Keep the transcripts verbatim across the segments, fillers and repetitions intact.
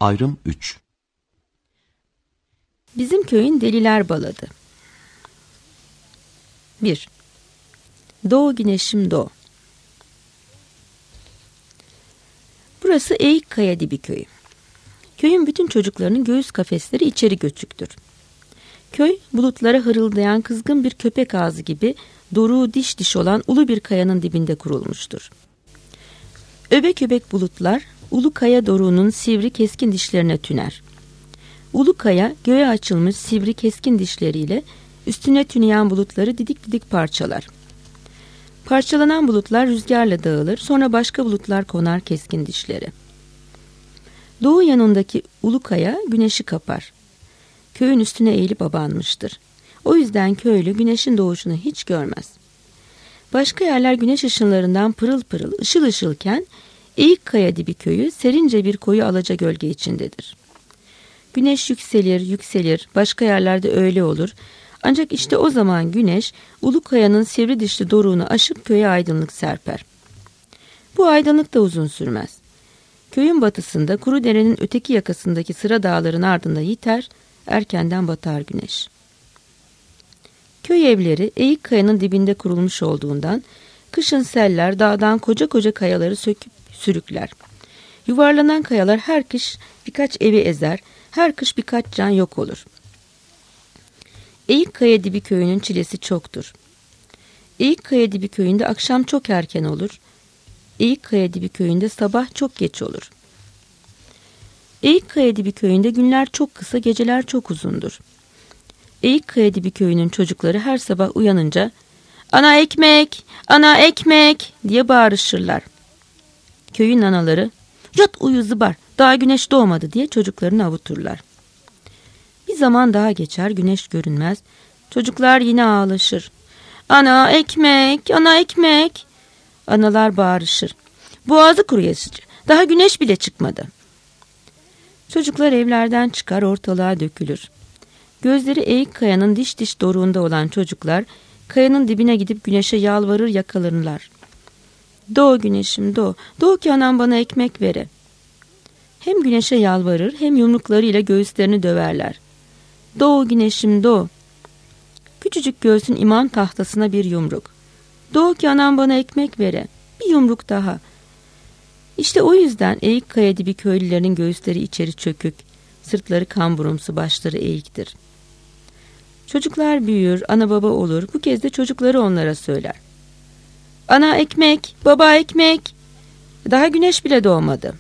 Ayrım üç. Bizim köyün deliler baladı. bir. Doğu güneşim doğ. Burası Eğikkaya Dibi köyü. Köyün bütün çocuklarının göğüs kafesleri içeri göçüktür. Köy, bulutlara hırıldayan kızgın bir köpek ağzı gibi doruğu diş diş olan ulu bir kayanın dibinde kurulmuştur. Öbek öbek bulutlar, ulu kaya doruğunun sivri keskin dişlerine tüner. Ulu kaya, göğe açılmış sivri keskin dişleriyle üstüne tüneyen bulutları didik didik parçalar. Parçalanan bulutlar rüzgarla dağılır, sonra başka bulutlar konar keskin dişleri. Doğu yanındaki ulu kaya güneşi kapar. Köyün üstüne eğilip abanmıştır. O yüzden köylü güneşin doğuşunu hiç görmez. Başka yerler güneş ışınlarından pırıl pırıl, ışıl ışılken Eğikkaya Dibi köyü serince bir koyu alaca gölge içindedir. Güneş yükselir, yükselir, başka yerlerde öyle olur. Ancak işte o zaman güneş, ulu kayanın sivri dişli doruğunu aşıp köye aydınlık serper. Bu aydınlık da uzun sürmez. Köyün batısında kuru derenin öteki yakasındaki sıra dağların ardında yiter, erkenden batar güneş. Köy evleri Eğikkaya'nın dibinde kurulmuş olduğundan kışın seller dağdan koca koca kayaları söküp sürükler. Yuvarlanan kayalar her kış birkaç evi ezer, her kış birkaç can yok olur. Eğikkaya Dibi köyünün çilesi çoktur. Eğikkaya Dibi köyünde akşam çok erken olur. Eğikkaya Dibi köyünde sabah çok geç olur. Eğikkaya Dibi köyünde günler çok kısa, geceler çok uzundur. Eğikkaya Dibi köyünün çocukları her sabah uyanınca "Ana ekmek, ana ekmek!" diye bağırışırlar. Köyün anaları "Yat uyu zıbar, daha güneş doğmadı" diye çocuklarını avuturlar. Bir zaman daha geçer, güneş görünmez. Çocuklar yine ağlaşır. "Ana ekmek, ana ekmek!" Analar bağırışır. "Boğazı kuruyasıcı, daha güneş bile çıkmadı." Çocuklar evlerden çıkar, ortalığa dökülür. Gözleri eğik kayanın diş diş doruğunda olan çocuklar kayanın dibine gidip güneşe yalvarır, yakalanırlar. "Doğ güneşim doğ, doğ ki anam bana ekmek vere." Hem güneşe yalvarır hem yumruklarıyla göğüslerini döverler. "Doğ güneşim doğ." Küçücük göğsün imam tahtasına bir yumruk. "Doğ ki anam bana ekmek vere." Bir yumruk daha. İşte o yüzden Eğikkaya Dibi köylülerin göğüsleri içeri çökük, sırtları kamburumsu, başları eğiktir. Çocuklar büyür, ana baba olur, bu kez de çocukları onlara söyler. "Ana ekmek, baba ekmek." Daha güneş bile doğmadı.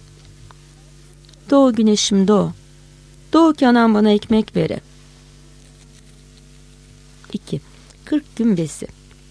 "Doğ güneşim doğ, doğ ki anam bana ekmek vere." iki. Kırk gün besi.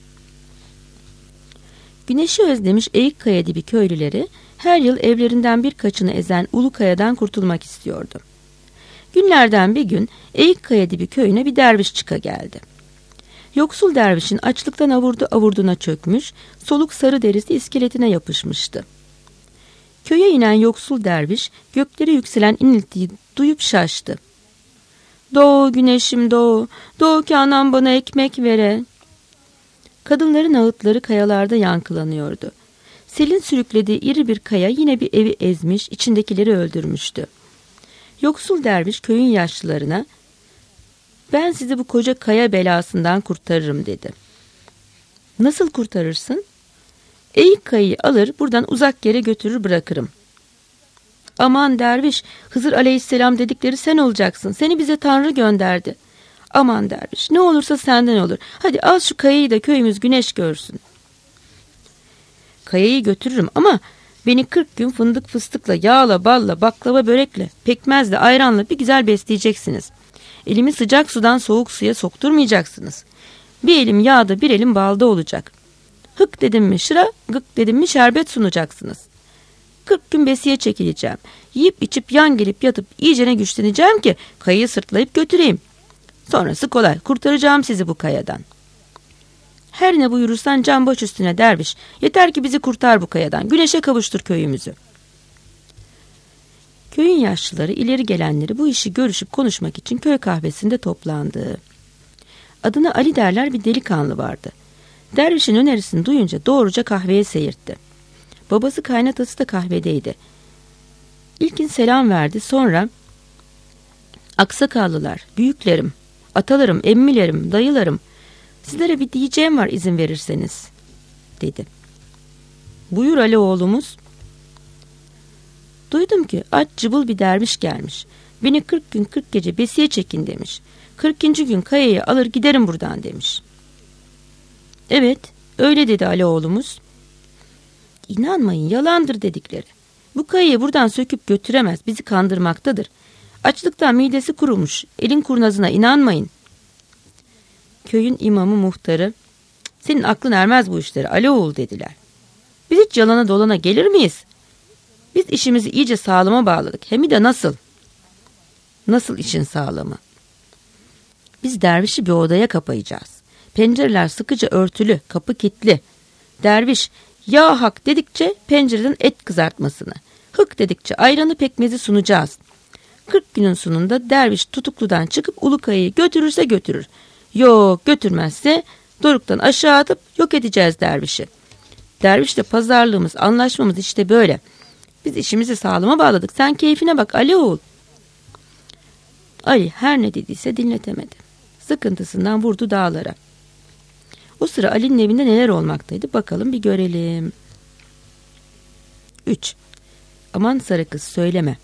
Güneşi özlemiş Eğikkaya Dibi köylüleri her yıl evlerinden birkaçını ezen ulu kayadan kurtulmak istiyordu. Günlerden bir gün Eğikkaya Dibi köyüne bir derviş çıka geldi. Yoksul dervişin açlıktan avurdu avurduna çökmüş, soluk sarı derisi iskeletine yapışmıştı. Köye inen yoksul derviş göklere yükselen iniltiyi duyup şaştı. "Doğ güneşim doğ, doğ ki anam bana ekmek vere." Kadınların ağıtları kayalarda yankılanıyordu. Selin sürüklediği iri bir kaya yine bir evi ezmiş, içindekileri öldürmüştü. Yoksul derviş köyün yaşlılarına "Ben sizi bu koca kaya belasından kurtarırım" dedi. "Nasıl kurtarırsın?" "Eğikkaya'yı alır buradan uzak yere götürür bırakırım." "Aman derviş, Hızır aleyhisselam dedikleri sen olacaksın. Seni bize Tanrı gönderdi." "Aman derviş, ne olursa senden olur. Hadi al şu kayayı da köyümüz güneş görsün." "Kayayı götürürüm ama beni kırk gün fındık fıstıkla, yağla, balla, baklava börekle, pekmezle, ayranla bir güzel besleyeceksiniz. Elimi sıcak sudan soğuk suya sokturmayacaksınız. Bir elim yağda, bir elim balda olacak. Hık dedim mi şıra, gık dedim mi şerbet sunacaksınız. Kırk gün besiye çekileceğim. Yiyip içip yan gelip yatıp iyicene güçleneceğim ki kayayı sırtlayıp götüreyim. Sonrası kolay, kurtaracağım sizi bu kayadan." "Her ne buyurursan can baş üstüne derviş. Yeter ki bizi kurtar bu kayadan. Güneşe kavuştur köyümüzü." Köyün yaşlıları, ileri gelenleri bu işi görüşüp konuşmak için köy kahvesinde toplandı. Adına Ali derler bir delikanlı vardı. Dervişin önerisini duyunca doğruca kahveye seyirtti. Babası kaynatası da kahvedeydi. İlkin selam verdi, sonra aksakallılar, büyüklerim, atalarım, emmilerim, dayılarım, sizlere bir diyeceğim var izin verirseniz dedi. Buyur Ali oğlumuz. Duydum ki aç cıbıl bir derviş gelmiş. Beni kırk gün kırk gece besiye çekin demiş. Kırkıncı gün kayayı alır giderim buradan demiş. Evet, öyle dedi Ali oğlumuz. İnanmayın, yalandır dedikleri. Bu kayayı buradan söküp götüremez, bizi kandırmaktadır. Açlıktan midesi kurumuş, elin kurnazına inanmayın. Köyün imamı, muhtarı, senin aklın ermez bu işlere Ali oğul dediler. Biz hiç yalana dolana gelir miyiz? Biz işimizi iyice sağlama bağladık. Hem de nasıl? Nasıl işin sağlamı? Biz dervişi bir odaya kapayacağız. Pencereler sıkıca örtülü, kapı kilitli. Derviş ya hak dedikçe pencereden et kızartmasını, hık dedikçe ayranı pekmezi sunacağız. Kırk günün sonunda derviş tutukludan çıkıp Ulukaya'yı götürürse götürür. Yok götürmezse doruktan aşağı atıp yok edeceğiz dervişi. Dervişle pazarlığımız, anlaşmamız işte böyle. Biz işimizi sağlama bağladık. Sen keyfine bak Ali oğul. Ali her ne dediyse dinletemedi. Sıkıntısından vurdu dağlara. O sıra Ali'nin evinde neler olmaktaydı bakalım bir görelim. üç. Aman sarı kız söyleme.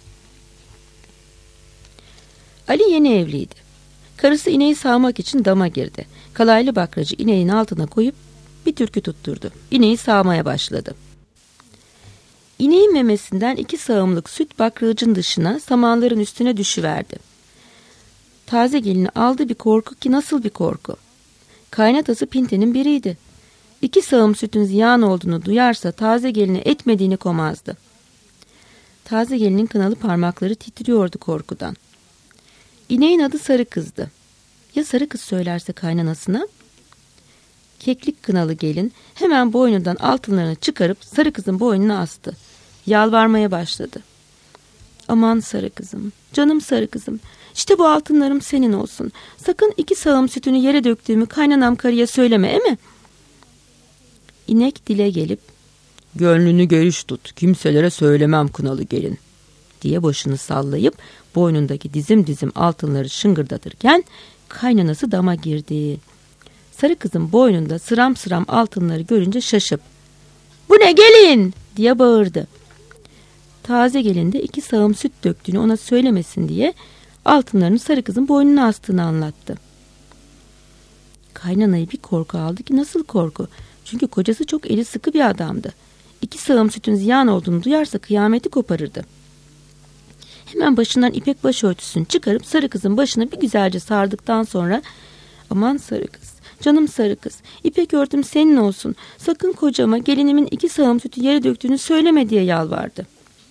Ali yeni evliydi. Karısı ineği sağmak için dama girdi. Kalaylı bakracı ineğin altına koyup bir türkü tutturdu. İneği sağmaya başladı. İneğin memesinden iki sağımlık süt bakracın dışına, samanların üstüne düşüverdi. Taze gelini aldı bir korku ki nasıl bir korku. Kaynatası Pinte'nin biriydi. İki sağım sütün ziyan olduğunu duyarsa taze gelini etmediğini komazdı. Taze gelinin kınalı parmakları titriyordu korkudan. İneğin adı Sarı Kız'dı. Ya Sarı Kız söylerse kaynanasına? Keklik kınalı gelin hemen boynundan altınlarını çıkarıp Sarı Kız'ın boynuna astı. Yalvarmaya başladı. Aman Sarı Kızım, canım Sarı Kızım, işte bu altınlarım senin olsun. Sakın iki sağım sütünü yere döktüğümü kaynanam karıya söyleme, e mi? İnek dile gelip, gönlünü geniş tut, kimselere söylemem kınalı gelin diye başını sallayıp boynundaki dizim dizim altınları şıngırdatırken kaynanası dama girdi. Sarı Kızın boynunda sıram sıram altınları görünce şaşıp, bu ne gelin diye bağırdı. Taze gelin de iki sağım süt döktüğünü ona söylemesin diye altınlarını Sarı Kızın boynuna astığını anlattı. Kaynanayı bir korku aldı ki nasıl korku? Çünkü kocası çok eli sıkı bir adamdı. İki sağım sütün ziyan olduğunu duyarsa kıyameti koparırdı. Hemen başından ipek başörtüsünü çıkarıp Sarı Kızın başına bir güzelce sardıktan sonra, aman Sarı Kız, canım Sarı Kız, ipek örtüm senin olsun. Sakın kocama gelinimin iki sağım sütü yere döktüğünü söyleme diye yalvardı.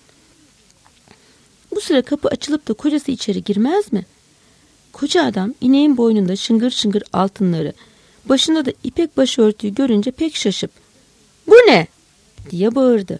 Bu sıra kapı açılıp da kocası içeri girmez mi? Koca adam ineğin boynunda şıngır şıngır altınları, başında da ipek başörtüyü görünce pek şaşıp, bu ne diye bağırdı.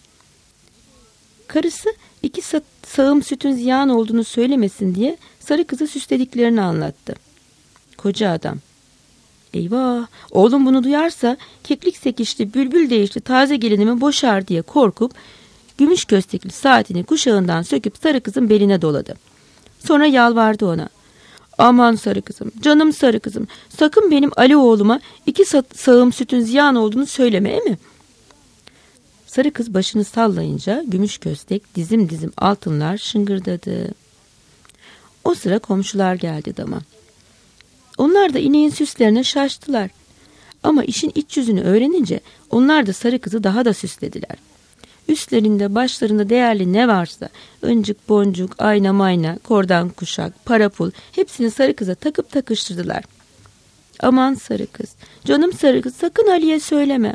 Karısı iki sa- sağım sütün ziyan olduğunu söylemesin diye Sarı Kız'a süslediklerini anlattı. Koca adam, eyvah, oğlum bunu duyarsa keklik sekişli, bülbül değişli taze gelinimi boşar diye korkup gümüş köstekli saatini kuşağından söküp Sarı Kız'ın beline doladı. Sonra yalvardı ona. Aman Sarı Kızım, canım Sarı Kızım, sakın benim Ali oğluma iki sa- sağım sütün ziyan olduğunu söyleme, e mi? Sarı Kız başını sallayınca gümüş köstek dizim dizim altınlar şıngırdadı. O sıra komşular geldi dama. Onlar da ineğin süslerine şaştılar. Ama işin iç yüzünü öğrenince onlar da Sarı Kız'ı daha da süslediler. Üstlerinde başlarında değerli ne varsa ıncık boncuk, ayna mayna, kordan kuşak, para pul hepsini Sarı Kız'a takıp takıştırdılar. Aman Sarı Kız, canım Sarı Kız, sakın Ali'ye söyleme.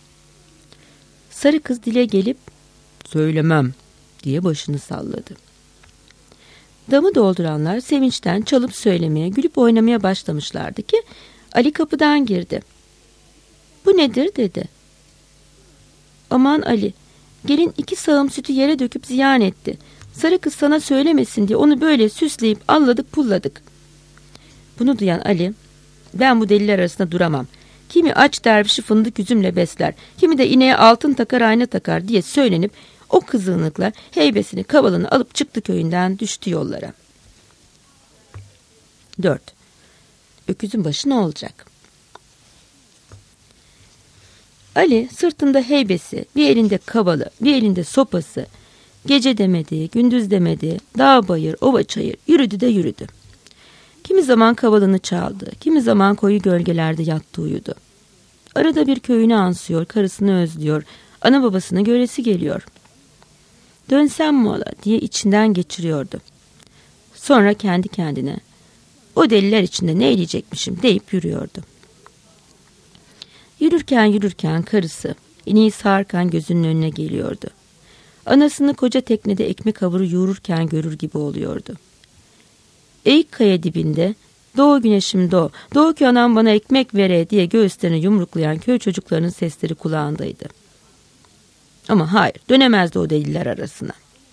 Sarı Kız dile gelip söylemem diye başını salladı. Damı dolduranlar sevinçten çalıp söylemeye, gülüp oynamaya başlamışlardı ki Ali kapıdan girdi. Bu nedir dedi. Aman Ali, gelin iki sağım sütü yere döküp ziyan etti. Sarı Kız sana söylemesin diye onu böyle süsleyip alladık pulladık. Bunu duyan Ali, ben bu deliler arasında duramam. Kimi aç dervişi fındık üzümle besler, kimi de ineğe altın takar ayna takar diye söylenip O kızığınlıkla heybesini kavalını alıp çıktı köyünden, düştü yollara. dört. Öküzün başı ne olacak? Ali sırtında heybesi, bir elinde kavalı, bir elinde sopası, gece demedi, gündüz demedi, dağ bayır, ova çayır, yürüdü de yürüdü. Kimi zaman kavalını çaldı, kimi zaman koyu gölgelerde yattı uyudu. Arada bir köyünü ansıyor, karısını özlüyor, ana babasını göresi geliyor. Dönsem mi ola diye içinden geçiriyordu. Sonra kendi kendine, o deliler içinde ne eyleyecekmişim deyip yürüyordu. Yürürken yürürken karısı, ineği sağarken gözünün önüne geliyordu. Anasını koca teknede ekmek hamuru yoğururken görür gibi oluyordu. Eğik kaya dibinde, doğu güneşim doğu, doğu ki anam bana ekmek vere diye göğüslerini yumruklayan köy çocuklarının sesleri kulağındaydı. Ama hayır, dönemezdi o deliler arasına.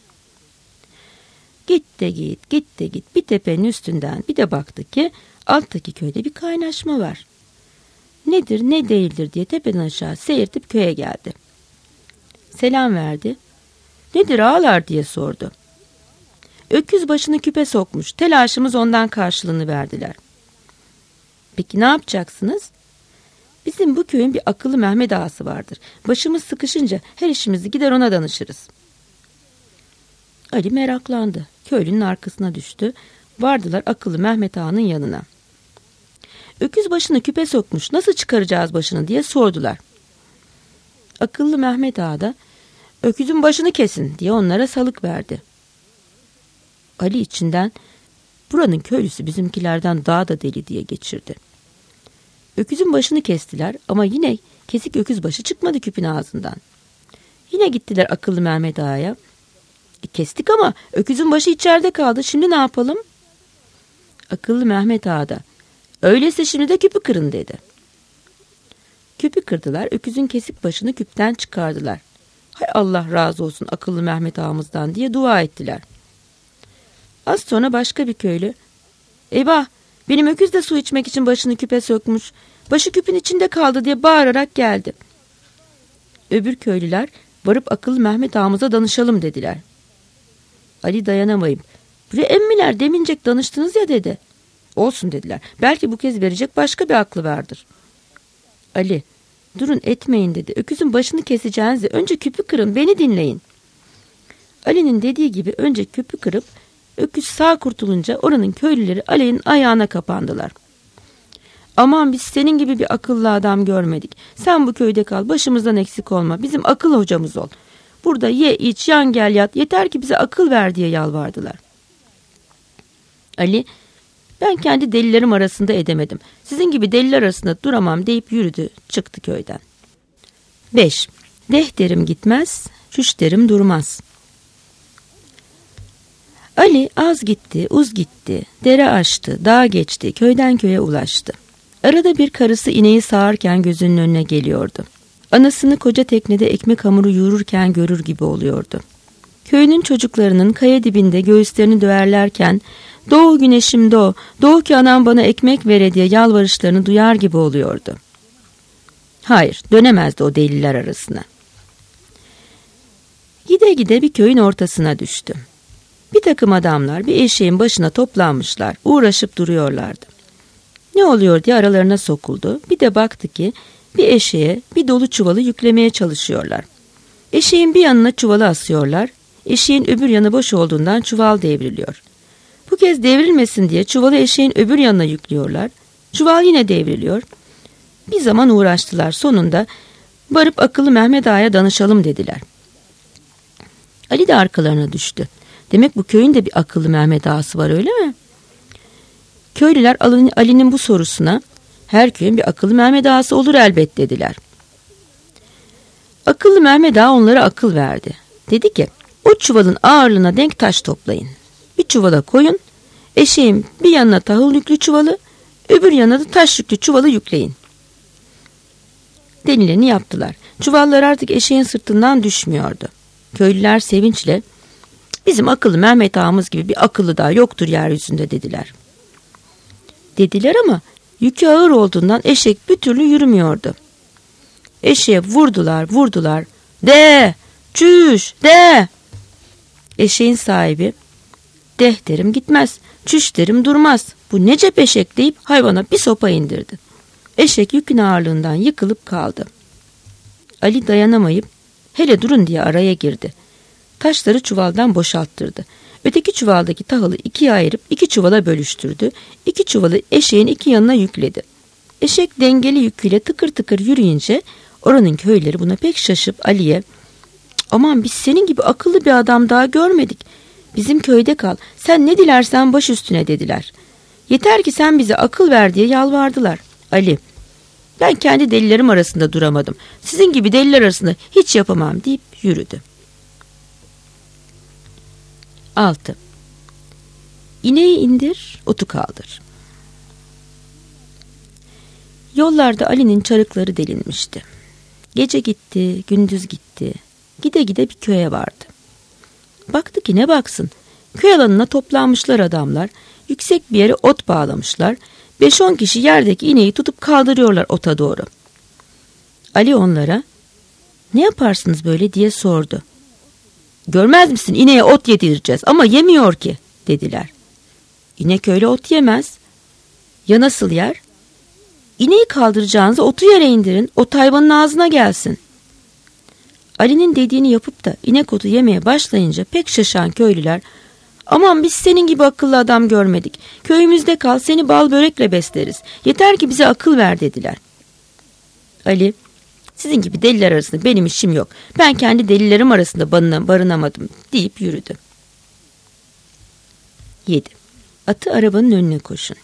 Git de git, git de git, bir tepenin üstünden bir de baktı ki alttaki köyde bir kaynaşma var. Nedir ne değildir diye tepeden aşağı seyirtip köye geldi. Selam verdi. Nedir ağalar diye sordu. Öküz başını küpe sokmuş, telaşımız ondan karşılığını verdiler. Peki ne yapacaksınız? Bizim bu köyün bir akıllı Mehmet ağası vardır. Başımız sıkışınca her işimizi gider ona danışırız. Ali meraklandı. Köylünün arkasına düştü. Vardılar akıllı Mehmet ağanın yanına. Öküz başını küpe sokmuş, nasıl çıkaracağız başını diye sordular. Akıllı Mehmet ağa da öküzün başını kesin diye onlara salık verdi. Ali içinden buranın köylüsü bizimkilerden daha da deli diye geçirdi. Öküzün başını kestiler ama yine kesik öküz başı çıkmadı küpün ağzından. Yine gittiler akıllı Mehmet ağaya. E, kestik ama öküzün başı içeride kaldı, şimdi ne yapalım? Akıllı Mehmet ağa da öyleyse şimdi de küpü kırın dedi. Küpü kırdılar, öküzün kesik başını küpten çıkardılar. Hay Allah razı olsun akıllı Mehmet ağamızdan diye dua ettiler. Az sonra başka bir köylü, eyvah benim öküz de su içmek için başını küpe sökmüş, başı küpün içinde kaldı diye bağırarak geldi. Öbür köylüler varıp akıllı Mehmet ağamıza danışalım dediler. Ali dayanamayıp, buraya emmiler demincek danıştınız ya dedi. Olsun dediler, belki bu kez verecek başka bir aklı vardır. Ali, durun etmeyin dedi, öküzün başını keseceğinize önce küpü kırın, beni dinleyin. Ali'nin dediği gibi önce küpü kırıp öküz sağ kurtulunca oranın köylüleri Ali'nin ayağına kapandılar. Aman biz senin gibi bir akıllı adam görmedik. Sen bu köyde kal, başımızdan eksik olma, bizim akıl hocamız ol. Burada ye iç yan gel yat, yeter ki bize akıl ver diye yalvardılar. Ali, ben kendi delilerim arasında edemedim. Sizin gibi deliler arasında duramam deyip yürüdü, çıktı köyden. beş. Deh derim gitmez, çüş derim durmaz. Ali az gitti, uz gitti, dere aştı, dağ geçti, köyden köye ulaştı. Arada bir karısı ineği sağarken gözünün önüne geliyordu. Anasını koca teknede ekmek hamuru yoğururken görür gibi oluyordu. Köyünün çocuklarının kaya dibinde göğüslerini döverlerken doğu güneşim doğu, doğu ki anam bana ekmek vere diye yalvarışlarını duyar gibi oluyordu. Hayır, dönemezdi o deliler arasına. Gide gide bir köyün ortasına düştü. Bir takım adamlar bir eşeğin başına toplanmışlar, uğraşıp duruyorlardı. Ne oluyor diye aralarına sokuldu. Bir de baktı ki bir eşeğe bir dolu çuvalı yüklemeye çalışıyorlar. Eşeğin bir yanına çuvalı asıyorlar. Eşeğin öbür yanı boş olduğundan çuval devriliyor. Bu kez devrilmesin diye çuvalı eşeğin öbür yanına yüklüyorlar. Çuval yine devriliyor. Bir zaman uğraştılar. Sonunda varıp akıllı Mehmet ağaya danışalım dediler. Ali de arkalarına düştü. Demek bu köyün de bir akıllı Mehmet ağası var öyle mi? Köylüler Ali'nin bu sorusuna her köyün bir akıllı Mehmet ağası olur elbet dediler. Akıllı Mehmet ağa onlara akıl verdi. Dedi ki o çuvalın ağırlığına denk taş toplayın. Bir çuvala koyun, eşeğin bir yanına tahıl yüklü çuvalı, öbür yanına da taş yüklü çuvalı yükleyin. Denileni yaptılar. Çuvallar artık eşeğin sırtından düşmüyordu. Köylüler sevinçle bizim akıllı Mehmet ağamız gibi bir akıllı daha yoktur yeryüzünde dediler. Dediler ama yükü ağır olduğundan eşek bir türlü yürümüyordu. Eşeğe vurdular vurdular. De çüş de. Eşeğin sahibi, deh derim gitmez, çüş derim durmaz. Bu ne cep eşek deyip hayvana bir sopa indirdi. Eşek yükün ağırlığından yıkılıp kaldı. Ali dayanamayıp hele durun diye araya girdi. Taşları çuvaldan boşalttırdı. Öteki çuvaldaki tahılı ikiye ayırıp iki çuvala bölüştürdü. İki çuvalı eşeğin iki yanına yükledi. Eşek dengeli yüküyle tıkır tıkır yürüyünce oranın köyleri buna pek şaşıp Ali'ye "Aman biz senin gibi akıllı bir adam daha görmedik. Bizim köyde kal, sen ne dilersen baş üstüne" dediler. Yeter ki sen bize akıl ver diye yalvardılar. Ali, ben kendi delilerim arasında duramadım. Sizin gibi deliler arasında hiç yapamam deyip yürüdü. altı. İneği indir, otu kaldır. Yollarda Ali'nin çarıkları delinmişti. Gece gitti, gündüz gitti. Gide gide bir köye vardı. Baktı ki ne baksın, köy alanına toplanmışlar adamlar, yüksek bir yere ot bağlamışlar, beş on kişi yerdeki ineği tutup kaldırıyorlar ota doğru. Ali onlara, "Ne yaparsınız böyle?" diye sordu. "Görmez misin, ineğe ot yedireceğiz ama yemiyor ki" dediler. "İnek öyle ot yemez." "Ya nasıl yer?" "İneği kaldıracağınıza otu yere indirin, ot hayvanın ağzına gelsin." Ali'nin dediğini yapıp da inek otu yemeye başlayınca pek şaşan köylüler, "Aman biz senin gibi akıllı adam görmedik. Köyümüzde kal, seni bal börekle besleriz. Yeter ki bize akıl ver" dediler. Ali, "Sizin gibi deliler arasında benim işim yok. Ben kendi delilerim arasında barınamadım" deyip yürüdü. yedi. Atı arabanın önüne koşun.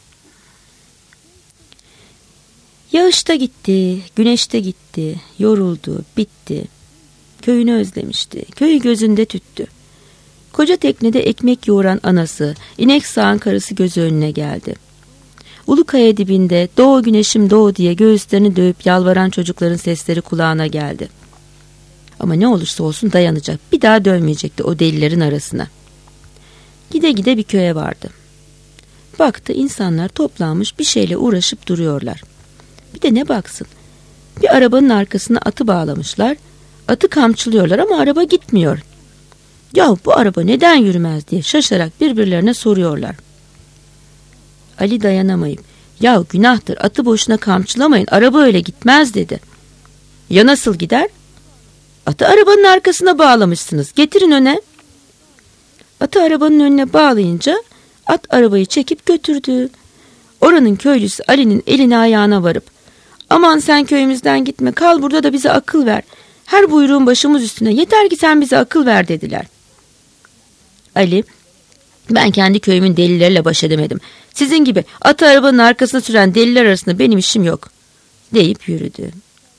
Yağışta gitti, güneşte gitti, yoruldu, bitti. Köyünü özlemişti, köyü gözünde tüttü. Koca teknede ekmek yoğuran anası, inek sağan karısı gözü önüne geldi. Ulukaya dibinde "Doğu güneşim doğu" diye göğüslerini dövüp yalvaran çocukların sesleri kulağına geldi. Ama ne olursa olsun dayanacak, bir daha dönmeyecekti o delilerin arasına. Gide gide bir köye vardı. Baktı insanlar toplanmış bir şeyle uğraşıp duruyorlar. Bir de ne baksın, bir arabanın arkasına atı bağlamışlar, atı kamçılıyorlar ama araba gitmiyor. "Ya bu araba neden yürümez?" diye şaşarak birbirlerine soruyorlar. Ali dayanamayıp, "Ya günahtır, atı boşuna kamçılamayın, araba öyle gitmez" dedi. "Ya nasıl gider?" "Atı arabanın arkasına bağlamışsınız, getirin öne." Atı arabanın önüne bağlayınca at arabayı çekip götürdü. Oranın köylüsü Ali'nin eline ayağına varıp, "Aman sen köyümüzden gitme, kal burada da bize akıl ver. Her buyruğun başımız üstüne, yeter ki sen bize akıl ver" dediler. Ali, "Ben kendi köyümün delileriyle baş edemedim. Sizin gibi atı arabanın arkasına süren deliler arasında benim işim yok" deyip yürüdü.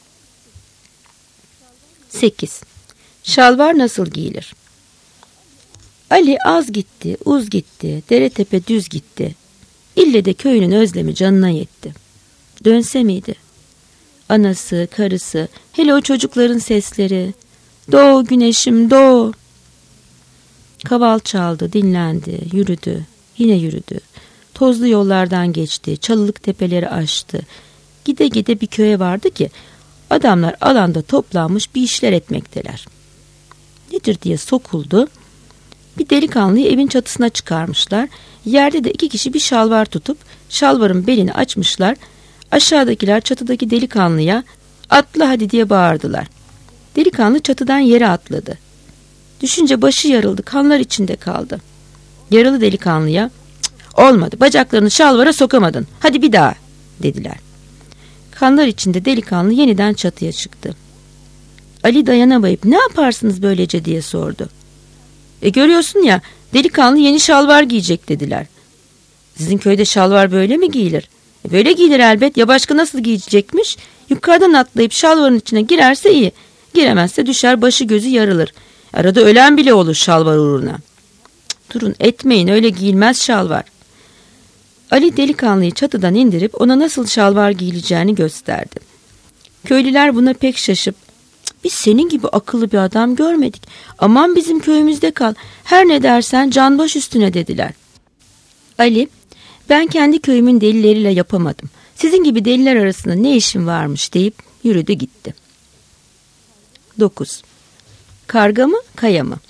sekiz. Şalvar nasıl giyilir? Ali az gitti, uz gitti, dere tepe düz gitti. İlle de köyünün özlemi canına yetti. Dönse miydi? Anası, karısı, hele o çocukların sesleri. "Doğu güneşim doğu." Kaval çaldı, dinlendi, yürüdü, yine yürüdü. Tozlu yollardan geçti, çalılık tepeleri aştı. Gide gide bir köye vardı ki adamlar alanda toplanmış bir işler etmekteler. Nedir diye sokuldu. Bir delikanlıyı evin çatısına çıkarmışlar. Yerde de iki kişi bir şalvar tutup şalvarın belini açmışlar. Aşağıdakiler çatıdaki delikanlıya "Atla hadi" diye bağırdılar. Delikanlı çatıdan yere atladı. Düşünce başı yarıldı, kanlar içinde kaldı. Yaralı delikanlıya "Olmadı, bacaklarını şalvara sokamadın, hadi bir daha" dediler. Kanlar içinde delikanlı yeniden çatıya çıktı. Ali dayanamayıp "Ne yaparsınız böylece?" diye sordu. "E görüyorsun ya, delikanlı yeni şalvar giyecek" dediler. "Sizin köyde şalvar böyle mi giyilir?" E "Böyle giyilir elbet, ya başka nasıl giyecekmiş? Yukarıdan atlayıp şalvarın içine girerse iyi, giremezse düşer, başı gözü yarılır. Arada ölen bile olur şalvar uğruna." "Cık, durun etmeyin, öyle giyilmez şalvar." Ali delikanlıyı çatıdan indirip ona nasıl şalvar giyileceğini gösterdi. Köylüler buna pek şaşıp, "Biz senin gibi akıllı bir adam görmedik. Aman bizim köyümüzde kal, her ne dersen can baş üstüne" dediler. Ali, "Ben kendi köyümün delileriyle yapamadım. Sizin gibi deliler arasında ne işim varmış" deyip yürüdü gitti. dokuz. Karga mı, kaya mı?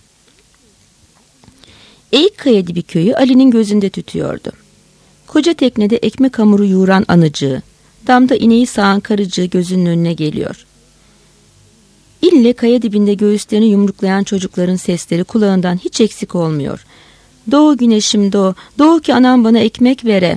Eğikkaya Dibi köyü Ali'nin gözünde tütüyordu. Koca teknede ekmek hamuru yoğuran anıcığı, damda ineği sağan karıcığı gözünün önüne geliyor. İlle kaya dibinde göğüslerini yumruklayan çocukların sesleri kulağından hiç eksik olmuyor. Doğu güneşim doğu, doğu ki anam bana ekmek vere.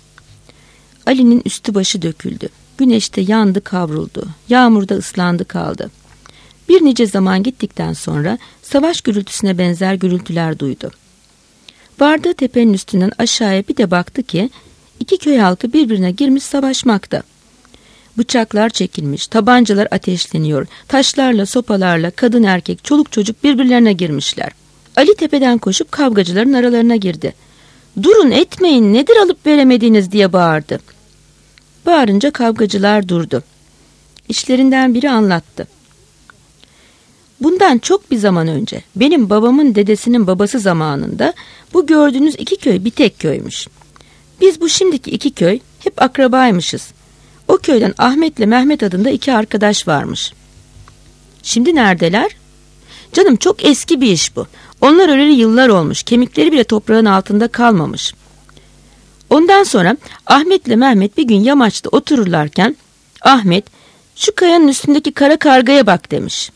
Ali'nin üstü başı döküldü. Güneşte yandı kavruldu, yağmurda ıslandı kaldı. Bir nice zaman gittikten sonra savaş gürültüsüne benzer gürültüler duydu. Vardığı tepenin üstünden aşağıya bir de baktı ki iki köy halkı birbirine girmiş savaşmakta. Bıçaklar çekilmiş, tabancalar ateşleniyor, taşlarla, sopalarla kadın erkek, çoluk çocuk birbirlerine girmişler. Ali tepeden koşup kavgacıların aralarına girdi. "Durun, etmeyin, nedir alıp veremediğiniz?" diye bağırdı. Bağırınca kavgacılar durdu. İçlerinden biri anlattı. "Bundan çok bir zaman önce, benim babamın dedesinin babası zamanında bu gördüğünüz iki köy bir tek köymüş. Biz bu şimdiki iki köy hep akrabaymışız. O köyden Ahmet'le Mehmet adında iki arkadaş varmış. Şimdi neredeler? Canım, çok eski bir iş bu. Onlar öleli yıllar olmuş, kemikleri bile toprağın altında kalmamış. Ondan sonra Ahmet'le Mehmet bir gün yamaçta otururlarken Ahmet, şu kayanın üstündeki kara kargaya bak demiş.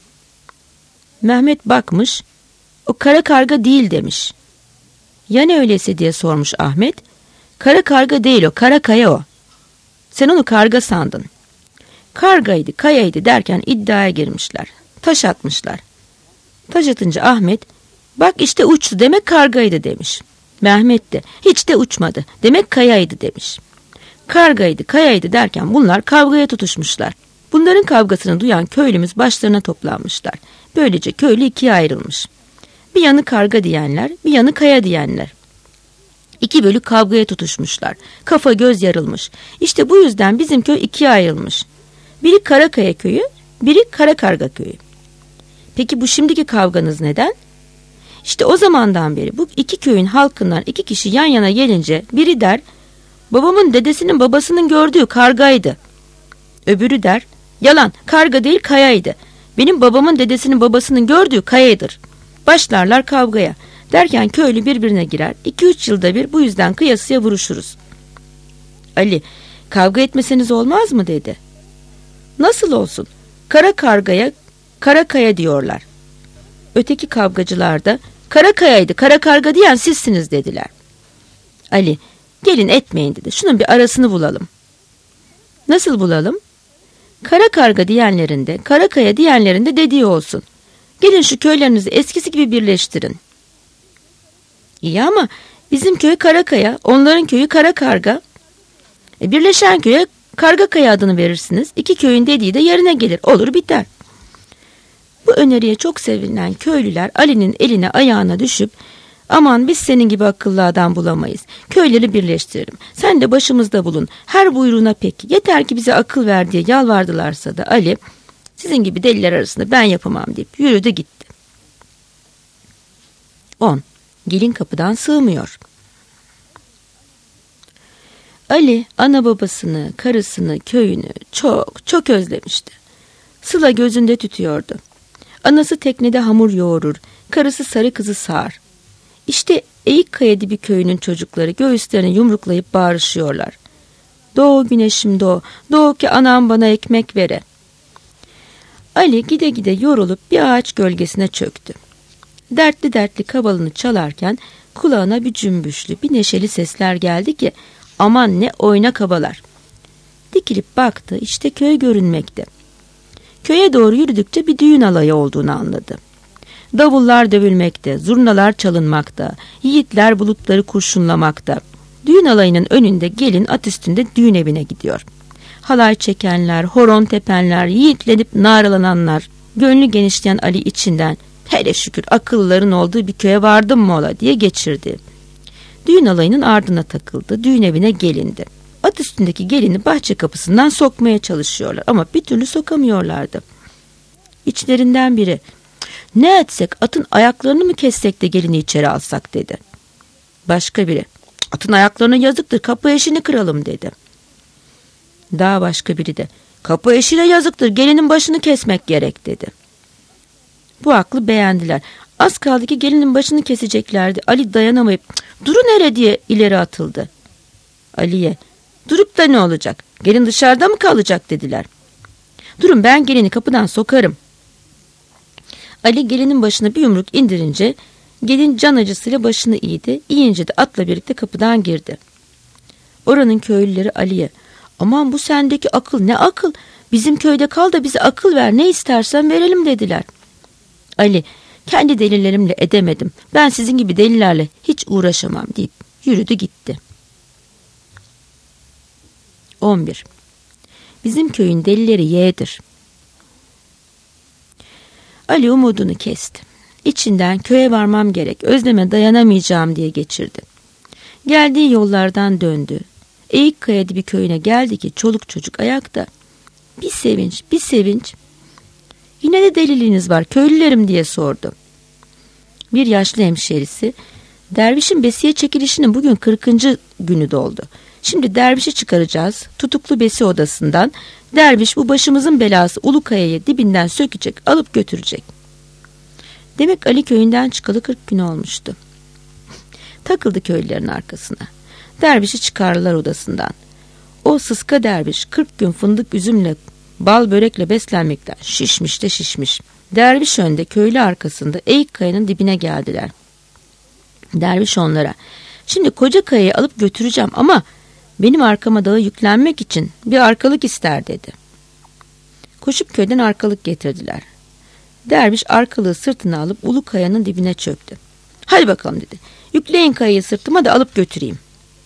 Mehmet bakmış, o kara karga değil demiş. Ya ne öyleyse diye sormuş Ahmet. Kara karga değil o, kara kaya o. Sen onu karga sandın. Kargaydı, kayaydı derken iddiaya girmişler. Taş atmışlar. Taş atınca Ahmet, bak işte uçtu, demek kargaydı demiş. Mehmet de hiç de uçmadı, demek kayaydı demiş. Kargaydı, kayaydı derken bunlar kavgaya tutuşmuşlar. Bunların kavgasını duyan köylümüz başlarına toplanmışlar. Böylece köylü ikiye ayrılmış. Bir yanı karga diyenler, bir yanı kaya diyenler. İki bölük kavgaya tutuşmuşlar. Kafa göz yarılmış. İşte bu yüzden bizim köy ikiye ayrılmış. Biri Karakaya köyü, biri Karakarga köyü. Peki bu şimdiki kavganız neden? İşte o zamandan beri bu iki köyün halkından iki kişi yan yana gelince biri der, babamın dedesinin babasının gördüğü kargaydı. Öbürü der, yalan, karga değil kayaydı. Benim babamın dedesinin babasının gördüğü kayadır. Başlarlar kavgaya. Derken köylü birbirine girer. İki üç yılda bir bu yüzden kıyasıya vuruşuruz. Ali, kavga etmeseniz olmaz mı dedi. Nasıl olsun? Kara kargaya kara kaya diyorlar. Öteki kavgacılar da kara kayaydı, kara karga diyen sizsiniz dediler. Ali, gelin etmeyin dedi. Şunun bir arasını bulalım. Nasıl bulalım? Kara karga diyenlerin de, kara kaya diyenlerin de dediği olsun. Gelin şu köylerinizi eskisi gibi birleştirin. İyi ama bizim köy Karakaya, onların köyü Karakarga. E birleşen köye Kargakaya adını verirsiniz. İki köyün dediği de yerine gelir, olur biter. Bu öneriye çok sevinen köylüler Ali'nin eline ayağına düşüp, aman biz senin gibi akıllı adam bulamayız. Köyleri birleştirelim. Sen de başımızda bulun. Her buyruğuna peki. Yeter ki bize akıl ver diye yalvardılarsa da Ali, sizin gibi deliler arasında ben yapamam deyip yürüdü gitti. on. Gelin kapıdan sığmıyor. Ali ana babasını, karısını, köyünü çok çok özlemişti. Sıla gözünde tütüyordu. Anası teknede hamur yoğurur, karısı sarı kızı sağar. İşte Eğikkaya Dibi köyünün çocukları göğüslerini yumruklayıp bağırışıyorlar. Doğu güneşim doğu, doğu ki anam bana ekmek vere. Ali gide gide yorulup bir ağaç gölgesine çöktü. Dertli dertli kabalını çalarken kulağına bir cümbüşlü, bir neşeli sesler geldi ki aman ne oyna kabalar. Dikilip baktı, işte köy görünmekte. Köye doğru yürüdükçe bir düğün alayı olduğunu anladı. Davullar dövülmekte, zurnalar çalınmakta, yiğitler bulutları kurşunlamakta. Düğün alayının önünde gelin at üstünde düğün evine gidiyor. Halay çekenler, horon tepenler, yiğitlenip naralananlar, gönlü genişleyen Ali içinden hele şükür akıllıların olduğu bir köye vardım mı ola diye geçirdi. Düğün alayının ardına takıldı, düğün evine gelindi. At üstündeki gelini bahçe kapısından sokmaya çalışıyorlar ama bir türlü sokamıyorlardı. İçlerinden biri, ne etsek, atın ayaklarını mı kessek de gelini içeri alsak dedi. Başka biri, atın ayaklarına yazıktır, kapı eşini kıralım dedi. Daha başka biri de, kapı eşine yazıktır, gelinin başını kesmek gerek dedi. Bu aklı beğendiler. Az kaldı ki gelinin başını keseceklerdi. Ali dayanamayıp "Durun hele" diye ileri atıldı. Ali'ye "Durup da ne olacak? Gelin dışarıda mı kalacak?" dediler. "Durun, ben gelini kapıdan sokarım." Ali gelinin başına bir yumruk indirince gelin can acısıyla başını eğdi. İyince de atla birlikte kapıdan girdi. Oranın köylüleri Ali'ye "Aman, bu sendeki akıl ne akıl? Bizim köyde kal da bize akıl ver, ne istersen verelim" dediler. Ali "Kendi delillerimle edemedim. Ben sizin gibi delilerle hiç uğraşamam" deyip yürüdü gitti. on bir. Bizim köyün delileri yeğdir. Ali umudunu kesti. İçinden "Köye varmam gerek, özleme dayanamayacağım" diye geçirdi. Geldiği yollardan döndü. Eğikkaya Dibi köyüne geldi ki çoluk çocuk ayakta. Bir sevinç, bir sevinç. "Yine de deliliğiniz var köylülerim" diye sordu. Bir yaşlı hemşerisi, "Dervişin besiye çekilişinin bugün kırkıncı günü doldu. Şimdi dervişi çıkaracağız tutuklu besi odasından. Derviş bu başımızın belası Ulukaya'yı dibinden sökecek, alıp götürecek." Demek Ali köyünden çıkalı kırk gün olmuştu. Takıldı köylülerin arkasına. Dervişi çıkardılar odasından. O sıska derviş kırk gün fındık üzümle, bal börekle beslenmekten şişmiş de şişmiş. Derviş önde, köylü arkasında eğik kayanın dibine geldiler. Derviş onlara, "Şimdi koca kayayı alıp götüreceğim ama benim arkama dağı yüklenmek için bir arkalık ister" dedi. Koşup köyden arkalık getirdiler. Derviş arkalığı sırtına alıp ulu kayanın dibine çöktü. "Hadi bakalım" dedi. "Yükleyin kayayı sırtıma da alıp götüreyim."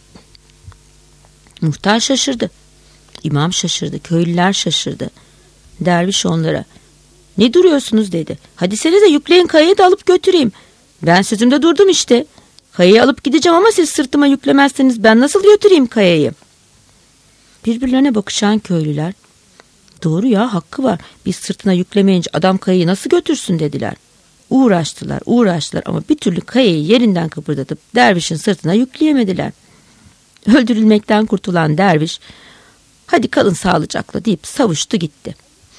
Muhtar şaşırdı. İmam şaşırdı. Köylüler şaşırdı. Derviş onlara, "Ne duruyorsunuz?" dedi. "Hadi senize yükleyin kayayı da alıp götüreyim. Ben sözümde durdum işte. Kayayı alıp gideceğim ama siz sırtıma yüklemezseniz ben nasıl götüreyim kayayı?" Birbirlerine bakışan köylüler, "Doğru ya, hakkı var. Biz sırtına yüklemeyince adam kayayı nasıl götürsün?" dediler. Uğraştılar, uğraştılar ama bir türlü kayayı yerinden kıpırdatıp dervişin sırtına yükleyemediler. Öldürülmekten kurtulan derviş, "Hadi kalın sağlıcakla" deyip savuştu gitti.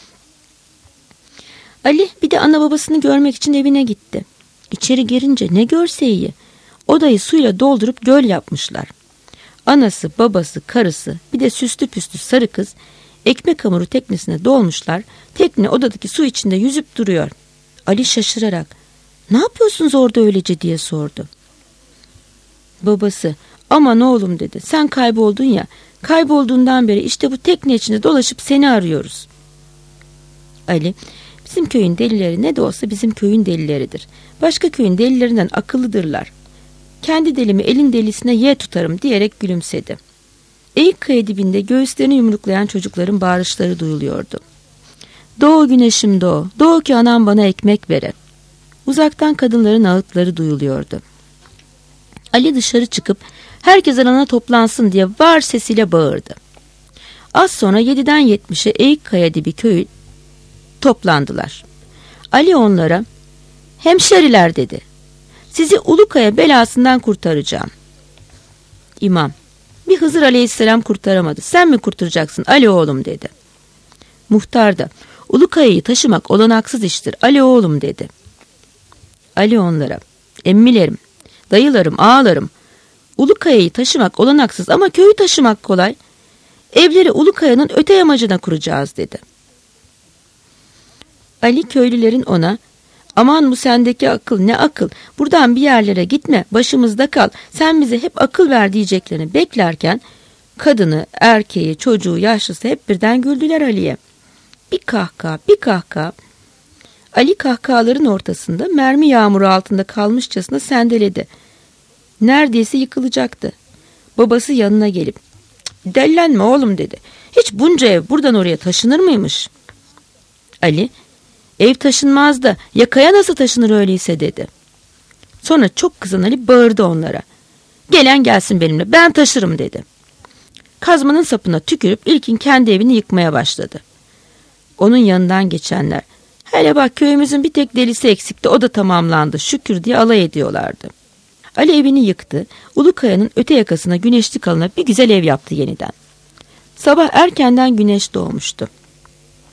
Ali bir de ana babasını görmek için evine gitti. İçeri girince ne görse iyi. Odayı suyla doldurup göl yapmışlar. Anası, babası, karısı, bir de süslü püslü sarı kız ekmek hamuru teknesine dolmuşlar. Tekne odadaki su içinde yüzüp duruyor. Ali şaşırarak, "Ne yapıyorsunuz orada öylece?" diye sordu. Babası, "Aman oğlum" dedi, "sen kayboldun ya, kaybolduğundan beri işte bu tekne içinde dolaşıp seni arıyoruz." Ali, "Bizim köyün delileri ne de olsa bizim köyün delileridir. Başka köyün delilerinden akıllıdırlar. Kendi delimi elin delisine ye tutarım" diyerek gülümsedi. Eğikkaya dibinde göğüslerini yumruklayan çocukların bağırışları duyuluyordu. "Doğu güneşim doğu, doğu ki anam bana ekmek vere." Uzaktan kadınların ağıtları duyuluyordu. Ali dışarı çıkıp herkes alana toplansın diye var sesiyle bağırdı. Az sonra yediden yetmişe Eğikkaya Dibi köyü toplandılar. Ali onlara, "Hemşeriler" dedi, "sizi Ulukaya belasından kurtaracağım." İmam, "Bir Hızır Aleyhisselam kurtaramadı, sen mi kurtaracaksın Ali oğlum?" dedi. Muhtar da, "Ulukaya'yı taşımak olanaksız iştir Ali oğlum" dedi. Ali onlara, "Emmilerim, dayılarım, ağalarım, Ulukaya'yı taşımak olanaksız ama köyü taşımak kolay. Evleri Ulukaya'nın öte yamacına kuracağız" dedi. Ali köylülerin ona, "Aman bu sendeki akıl ne akıl, buradan bir yerlere gitme, başımızda kal, sen bize hep akıl ver" diyeceklerini beklerken kadını, erkeği, çocuğu, yaşlısı hep birden güldüler Ali'ye. Bir kahkaha, bir kahkaha. Ali kahkahaların ortasında mermi yağmuru altında kalmışçasına sendeledi. Neredeyse yıkılacaktı. Babası yanına gelip, "Dellenme oğlum" dedi. "Hiç bunca ev buradan oraya taşınır mıymış?" Ali, "Ev taşınmaz da ya kaya nasıl taşınır öyleyse" dedi. Sonra çok kızan Ali bağırdı onlara. "Gelen gelsin benimle, ben taşırım" dedi. Kazmanın sapına tükürüp ilkin kendi evini yıkmaya başladı. Onun yanından geçenler, "Hele bak, köyümüzün bir tek delisi eksikti, o da tamamlandı şükür" diye alay ediyorlardı. Ali evini yıktı, Ulukaya'nın öte yakasına güneşlik alana bir güzel ev yaptı yeniden. Sabah erkenden güneş doğmuştu.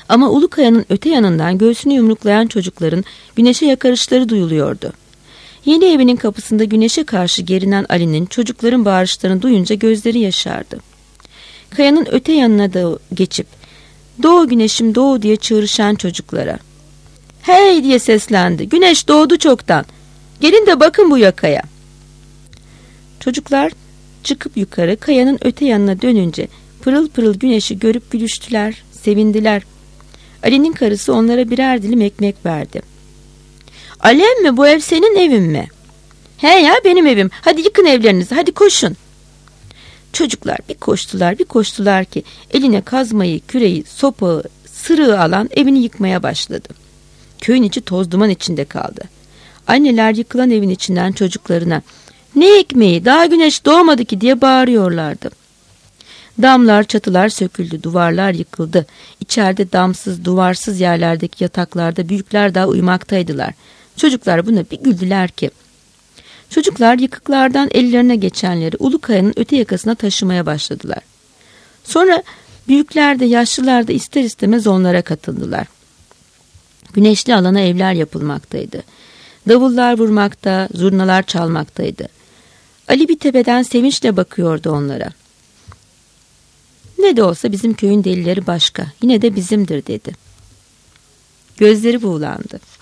Ama Ulukaya'nın öte yanından göğsünü yumruklayan çocukların güneşe yakarışları duyuluyordu. Yeni evinin kapısında güneşe karşı gerinen Ali'nin çocukların bağırışlarını duyunca gözleri yaşardı. Kayanın öte yanına da geçip "Doğu güneşim doğu" diye çığırışan çocuklara "Hey!" diye seslendi. "Güneş doğdu çoktan. Gelin de bakın bu yakaya." Çocuklar çıkıp yukarı kayanın öte yanına dönünce pırıl pırıl güneşi görüp gülüştüler, sevindiler. Ali'nin karısı onlara birer dilim ekmek verdi. "Alem mi, bu ev senin evin mi?" "He ya, benim evim. Hadi yıkın evlerinizi, hadi koşun." Çocuklar bir koştular bir koştular ki eline kazmayı, küreği, sopağı, sırığı alan evini yıkmaya başladı. Köyün içi toz duman içinde kaldı. Anneler yıkılan evin içinden çocuklarına "Ne ekmeği, daha güneş doğmadı ki" diye bağırıyorlardı. Damlar, çatılar söküldü, duvarlar yıkıldı. İçeride damsız, duvarsız yerlerdeki yataklarda büyükler daha uyumaktaydılar. Çocuklar buna bir güldüler ki. Çocuklar yıkıklardan ellerine geçenleri Ulukaya'nın öte yakasına taşımaya başladılar. Sonra büyükler de yaşlılar da ister istemez onlara katıldılar. Güneşli alana evler yapılmaktaydı. Davullar vurmakta, zurnalar çalmaktaydı. Ali bir tepeden sevinçle bakıyordu onlara. "Ne de olsa bizim köyün delileri başka, yine de bizimdir" dedi. Gözleri buğulandı.